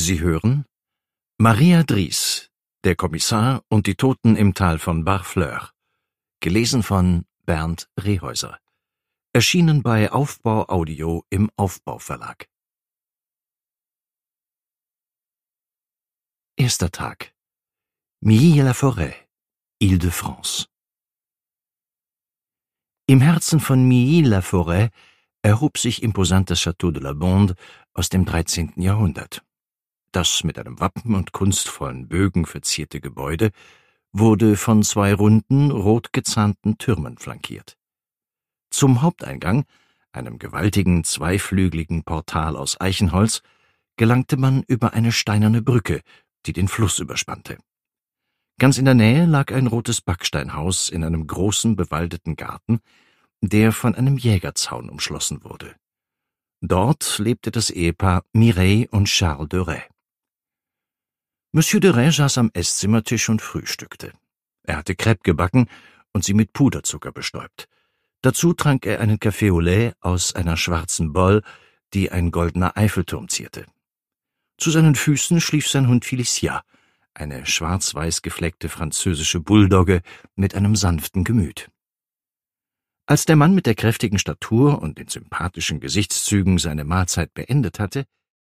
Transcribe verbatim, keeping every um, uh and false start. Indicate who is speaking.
Speaker 1: Sie hören Maria Dries, der Kommissar und die Toten im Tal von Barfleur. Gelesen von Bernd Rehäuser. Erschienen bei Aufbau Audio im Aufbau Verlag. Erster Tag. Milly-la-Forêt, Île-de-France. Im Herzen von Milly-la-Forêt erhob sich imposant das Château de la Bande aus dem dreizehnten Jahrhundert. Das mit einem Wappen und kunstvollen Bögen verzierte Gebäude wurde von zwei runden, rot gezahnten Türmen flankiert. Zum Haupteingang, einem gewaltigen, zweiflügeligen Portal aus Eichenholz, gelangte man über eine steinerne Brücke, die den Fluss überspannte. Ganz in der Nähe lag ein rotes Backsteinhaus in einem großen, bewaldeten Garten, der von einem Jägerzaun umschlossen wurde. Dort lebte das Ehepaar Mireille und Charles de Rais. Monsieur de Rais saß am Esszimmertisch und frühstückte. Er hatte Crêpes gebacken und sie mit Puderzucker bestäubt. Dazu trank er einen Café au lait aus einer schwarzen Bolle, die ein goldener Eiffelturm zierte. Zu seinen Füßen schlief sein Hund Felicia, eine schwarz-weiß gefleckte französische Bulldogge mit einem sanften Gemüt. Als der Mann mit der kräftigen Statur und den sympathischen Gesichtszügen seine Mahlzeit beendet hatte,